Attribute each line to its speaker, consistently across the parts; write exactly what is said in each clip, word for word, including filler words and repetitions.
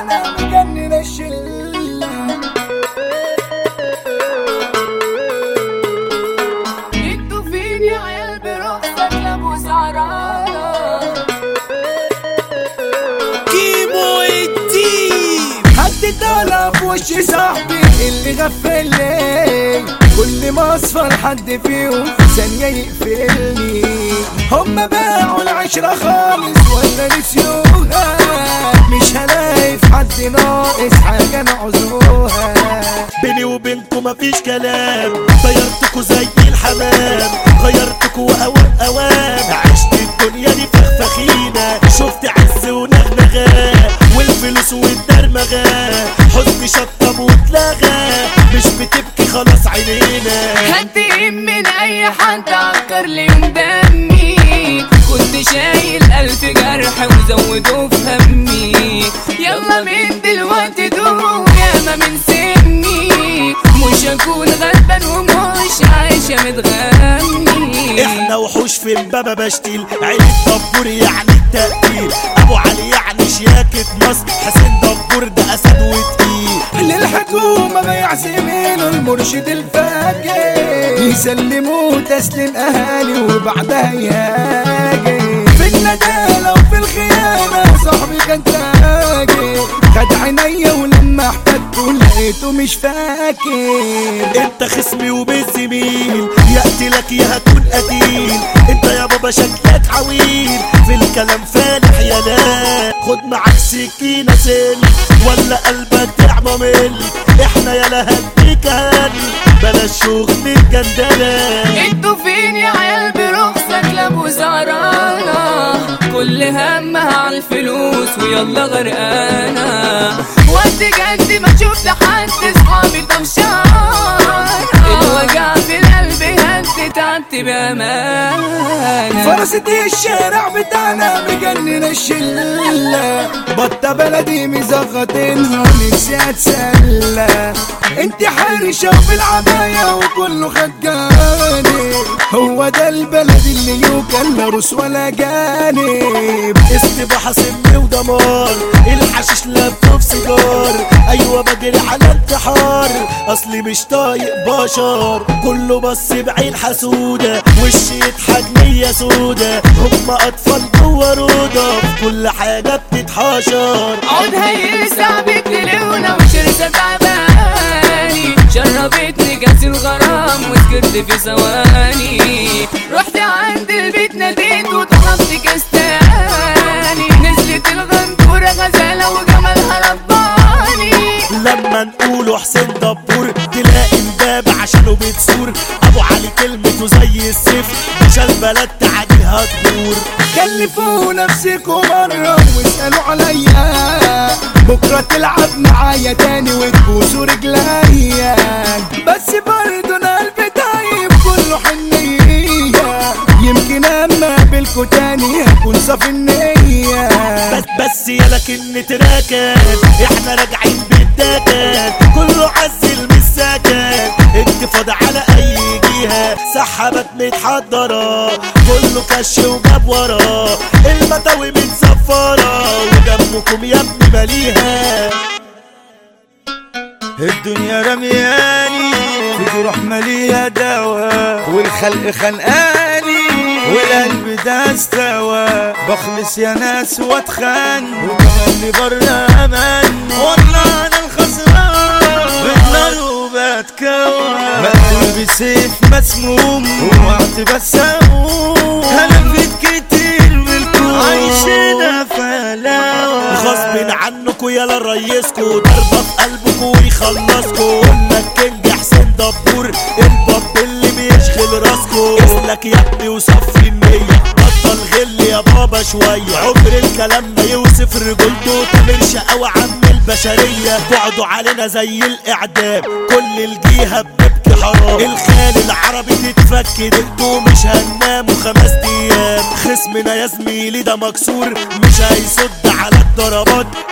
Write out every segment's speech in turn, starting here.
Speaker 1: بتاعنا مجنن الشلة.
Speaker 2: انتوا فين يا عيال برخصة كلاب وسعرانة؟
Speaker 1: كيمو الدين حد طالع في وش صاحبي اللي غفلني، كل ما اصفر حد فيهم ثانية يقفلني. هما باعوا العشرة خالص ولا نسيوها، مش هلاقي في حد ناقص حاجة نعوزوها.
Speaker 3: بيني وبينكم مفيش كلام، طيرتكوا زي الحمام، غيرتكوا اوام اوام. عشت الدنيا دي فخفخينة، شفت عز ونغنغة والفلوس والدرمغة، حزني شطب واتلغى، مش بتبكي خلاص عينينا.
Speaker 2: هنتقم من اي حد عكر لي يوم دمي، كنت شايل الف جرح وزودوه في همي. يلا من دلوقتي دوق ياما من سني، مش هكون غلبان ومش عايشة متغني.
Speaker 3: احنا وحوش في البابا بشتيل، عيلة دبور يعني التقيل، ابو علي يعني شياكة مصر، حسين دبور ده اسد وتقيل.
Speaker 1: للحكومة بيع زميله المرشد الفاجر، يسلموه تسليم اهالي وبعدها يهاجر. في الندالة وفي الخيانة صاحبي كان تاجر، خد عينيا ولما احتجته لقيته مش فاكر.
Speaker 3: انت خصمي وبالزميل، يقتلك يا هتكون قتيل، انت يا بابا شكلك عويل، في الكلام فالح يا لا. خد معاك سكينة سل ولا قلبك تعمى مل، احنا يا لا هديك هل بلاش شغل الجندلة.
Speaker 2: انتوا فين يا عيال برخصة كلاب وسعرانة؟ كل همها عالفلوس ويلا غرقانة، وقت جد ما شفت حد صحابي طمشانة، الوجع في القلب هد تعبت بأمانة.
Speaker 1: فرصة الشارع بتاعنا مجنن الشلة، بطة بلدي مزغطينها نفسي اتسلى. انت حرشة في العباية وكله خجاني، هو ده البلد اللي يوكل لا روس ولا جانب.
Speaker 3: استباحة سم ودمار، الحشيش لابته في سيجار، ايوه بجري على انتحار، اصلي مش طايق بشر. كله بص بعين حسودة، وشي يضحك نية سودة، هما اطفال جوا روضة، في كل حاجة بتتحشر.
Speaker 2: عود هي صعبت للونا وشرسة تعباني، شربتني كاس الغرام وسكرت في ثواني. رحت عند البيت ناديت وطلبت كاس تاني، نزلت الغندورة غزالة وجمالها رباني.
Speaker 3: لما نقوله حسين دبور تلاقي الباب عشانه بتسور، ابو علي كلمته زي السيف، مش البلد تعديها تدور.
Speaker 1: كلفوا نفسكوا مرة واسألوا عليا، بكرة تلعب معايا تاني وتبوسوا رجليا. بس برضه انا قلبي طيب كله حنية، يمكن اما قابلكوا تاني هكون صافي النية.
Speaker 3: بس بس يا لكن تراكن، احنا راجعين بالدكن، كله عزل من السكن، انتفاضة على اي جهة، سحبت متحضرة، كله كش وجاب وراه، المطاوي متصفرة، ودمكم يا ابني ماليها.
Speaker 1: الدنيا رمياني في جروح مالية دواء، والخلق خنقاني والقلب ده استوى. بخلص يا ناس واتخان وكمان لي بره امان، والله انا الخسران بتنار وبتكوى، مقتول بسيف مسموم ووقت بس اقوم. هلفت كتير بالكون عايشنا فلاوة،
Speaker 3: غصب عنكوا يلا ريسكوا، ضربة في قلبكوا ويخلصكوا. قلنا الكينج حسين دبور، الباب اللي بيشغل راسكوا، اسلك يا ابني وصفي النية، بطل غل يا بابا شوية. عمر الكلام ما يوصف رجولته، تامر شقاوة عم البشرية، بعدوا علينا زي الإعدام، كل الجيهة بتبكي حرام. الخيال العربي تتفك دقته، مش هنناموا خمس أيام. خصمنا يا زميلي ده مكسور، مش هيصد على الضربات،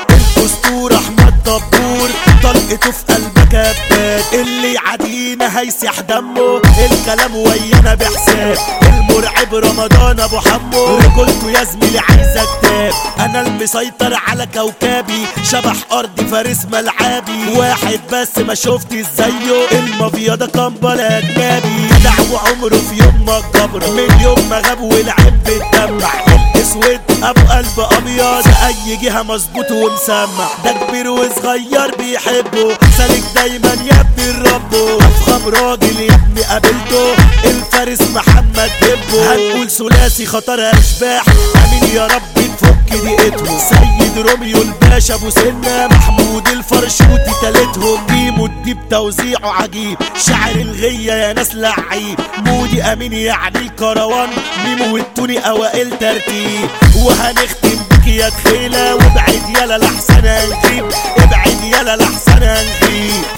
Speaker 3: الاسطورة احمد دبور طلقته في قلبك هبات اللي يعادينا هيسيح دمه الكلام ويانا بحساب المرعب رمضان ابو حمو رجولته يا زميلي عايزه كتاب انا المسيطر على كوكبي شبح ارضي فارس ملعبي واحد بس ما شفتش زيه المافيا ده كمبر اجنبي جدع وعمره في يوم ما اتجبر من يوم ما غاب والعين بتدمع الاسود ابو قلب ابيض اي جهه مظبوط ومسمع ده كبير وصغير بيحبه سالك دايما يا ابني الربه افخم راجل يا ابني قابلته الفارس محمد جنبه هنقول ثلاثي خطر اشباح امين يا رب تفك دقيقتهم سيد روميو الباشا ابو سنه محمود الفرشوتي تالتهم بيمو الديب توزيعه عجيب شاعر الغيه يا ناس لعيب مودي امين يعني الكروان ميمو والتوني اوائل ترتيب وهنختم بك يا دخيله وابعد يالا لحسن هنجيب ابعد يالا لحسن هنجيب